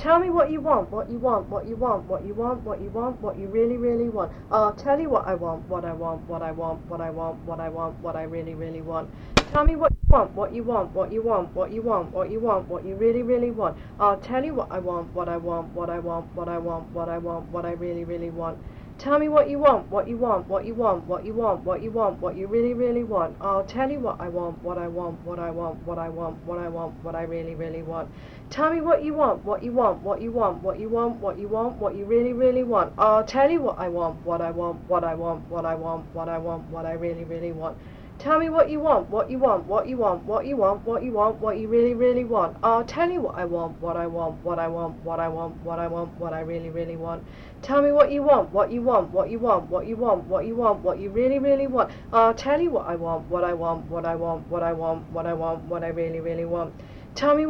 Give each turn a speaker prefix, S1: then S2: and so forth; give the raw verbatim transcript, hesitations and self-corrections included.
S1: Tell me what you want, what you want, what you want, what you want, what you want, what you really, really want. I'll tell you what I want, what I want, what I want, what I want, what I want, what I really, really want. Tell me what you want, what you want, what you want, what you want, what you want, what you really, really want. I'll tell you what I want, what I want, what I want, what I want, what I want, what I really, really want. Tell me what you want, what you want, what you want, what you want, what you want, what you really, really want. I'll tell you what I want, what I want, what I want, what I want, what I want, what I really, really want. Tell me what you want, what you want, what you want, what you want, what you want, what you really, really want. I'll tell you what I want, what I want, what I want, what I want, what I want, what I really, really want. Tell me what you want, what you want, what you want, what you want, what you want, what you really, really want. I'll tell you what I want, what I want, what I want, what I want, what I want, what I really, really want. Tell me what you want, what you want, what you want, what you want, what you want, what you really, really want. I'll tell you what I want, what I want, what I want, what I want, what I want, what I really, really want. Tell me